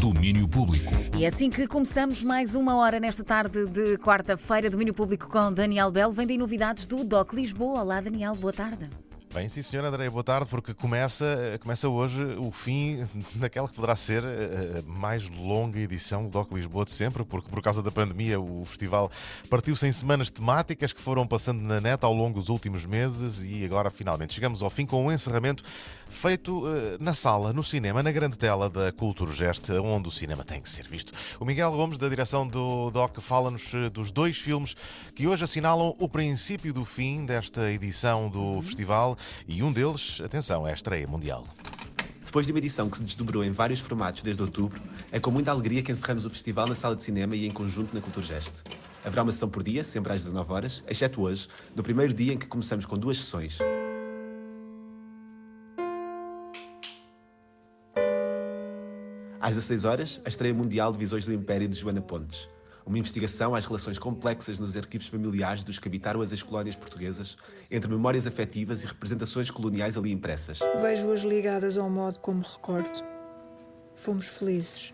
Domínio Público. E é assim que começamos mais uma hora nesta tarde de quarta-feira. Domínio Público com Daniel Belo. Vem de novidades do DOC Lisboa. Olá, Daniel, boa tarde. Bem, sim, senhora Andréia, boa tarde, porque começa hoje o fim daquela que poderá ser a mais longa edição do DOC Lisboa de sempre, porque por causa da pandemia o festival partiu-se em semanas temáticas que foram passando na net ao longo dos últimos meses e agora finalmente chegamos ao fim com um encerramento feito na sala, no cinema, na grande tela da Culturgest, onde o cinema tem que ser visto. O Miguel Gomes, da direção do DOC, fala-nos dos dois filmes que hoje assinalam o princípio do fim desta edição do festival. E um deles, atenção, é a estreia mundial. Depois de uma edição que se desdobrou em vários formatos desde outubro, é com muita alegria que encerramos o festival na sala de cinema e em conjunto na Culturgest. Haverá uma sessão por dia, sempre às 19 horas, exceto hoje, no primeiro dia em que começamos com 2 sessões. Às 16 horas, a estreia mundial de Visões do Império de Joana Pontes. Uma investigação às relações complexas nos arquivos familiares dos que habitaram as ex-colónias portuguesas, entre memórias afetivas e representações coloniais ali impressas. Vejo-as ligadas ao modo como recordo. Fomos felizes.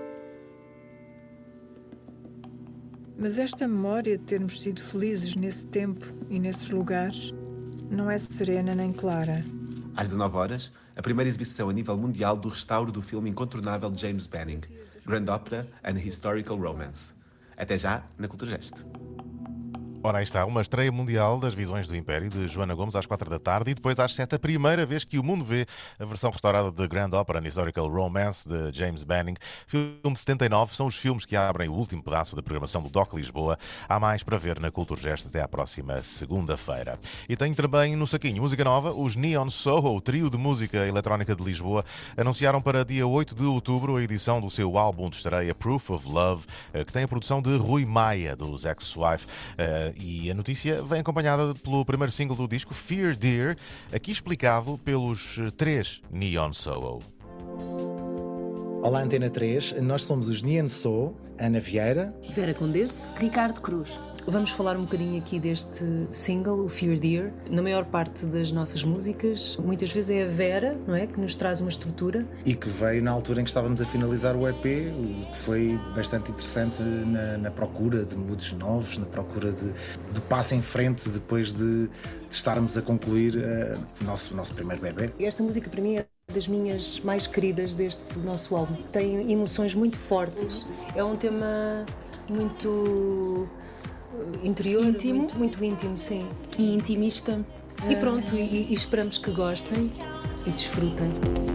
Mas esta memória de termos sido felizes nesse tempo e nesses lugares não é serena nem clara. Às 19 horas, a primeira exibição a nível mundial do restauro do filme incontornável de James Banning, Grand Opera and Historical Romance. Até já, na Culturgest. Ora, aí está, uma estreia mundial das Visões do Império, de Joana Gomes, às 4 da tarde, e depois às 7, a primeira vez que o mundo vê a versão restaurada de Grand Opera and Historical Romance, de James Banning. Filme de 79, são os filmes que abrem o último pedaço da programação do DOC Lisboa. Há mais para ver na Culturgest até à próxima segunda-feira. E tenho também no saquinho música nova, os Neon Soho, o trio de música eletrónica de Lisboa, anunciaram para dia 8 de outubro a edição do seu álbum de estreia Proof of Love, que tem a produção de Rui Maia, dos Ex-Wife. E a notícia vem acompanhada pelo primeiro single do disco, Fear Dear, aqui explicado pelos 3 Neon Soho. Olá, Antena 3, nós somos os Neon Soho, Ana Vieira, Vera Condesse, Ricardo Cruz. Vamos falar um bocadinho aqui deste single, o Fear Dear. Na maior parte das nossas músicas, muitas vezes é a Vera, não é, que nos traz uma estrutura. e que veio na altura em que estávamos a finalizar o EP, o que foi bastante interessante na procura de moods novos, na procura de passo em frente depois de estarmos a concluir o nosso primeiro bebê. Esta música para mim é das minhas mais queridas deste nosso álbum. Tem emoções muito fortes, é um tema muito interior, Íntimo. muito íntimo, sim. E intimista. E pronto, e esperamos que gostem e desfrutem.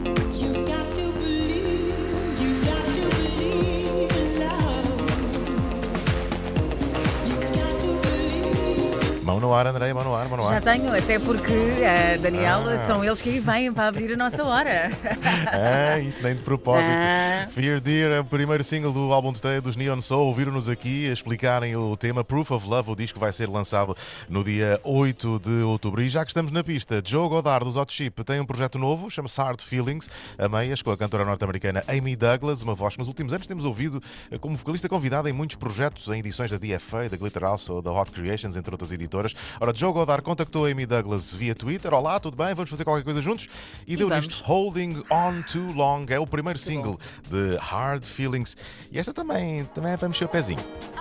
Mão no ar, Andréia, mão no ar, mão no ar. Já tenho, até porque, Daniel, são eles que aí vêm para abrir a nossa hora. Isto nem de propósito. Fear Dear é o primeiro single do álbum de estreia dos Neon Soul. Ouviram-nos aqui a explicarem o tema Proof of Love. O disco vai ser lançado no dia 8 de outubro. E já que estamos na pista, Joe Goddard, dos Hot Chip, tem um projeto novo, chama-se Hard Feelings, a meias, com a cantora norte-americana Amy Douglas, uma voz que nos últimos anos temos ouvido como vocalista convidada em muitos projetos, em edições da DFA, da Glitter House ou da Hot Creations, entre outras editoras. Ora, Joe Goddard contactou a Amy Douglas via Twitter. Olá, tudo bem? Vamos fazer qualquer coisa juntos? E deu vamos. nisto. Holding On Too Long é o primeiro single de Hard Feelings. E esta também vai mexer o pezinho.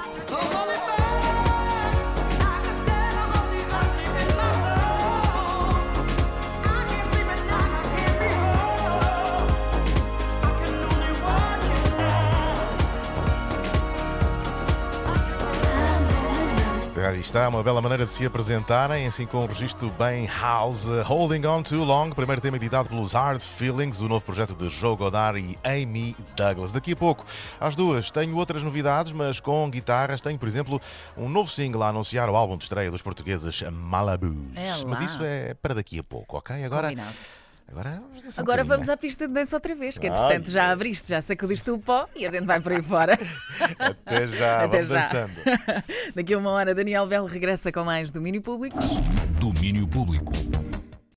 Aí está, uma bela maneira de se apresentarem, assim com um registro bem house. Holding On Too Long, primeiro tema editado pelos Hard Feelings, o novo projeto de Joe Goddard e Amy Douglas. Daqui a pouco, às 2, tenho outras novidades, mas com guitarras. Tenho, por exemplo, um novo single a anunciar, o álbum de estreia dos portugueses Malabus. Mas isso é para daqui a pouco, ok? Agora Vamos à pista de dança outra vez, que entretanto já abriste, já sacudiste o pó e a gente vai por aí fora. Até já, vamos dançando. Daqui a uma hora, Daniel Belo regressa com mais Domínio Público. Domínio Público.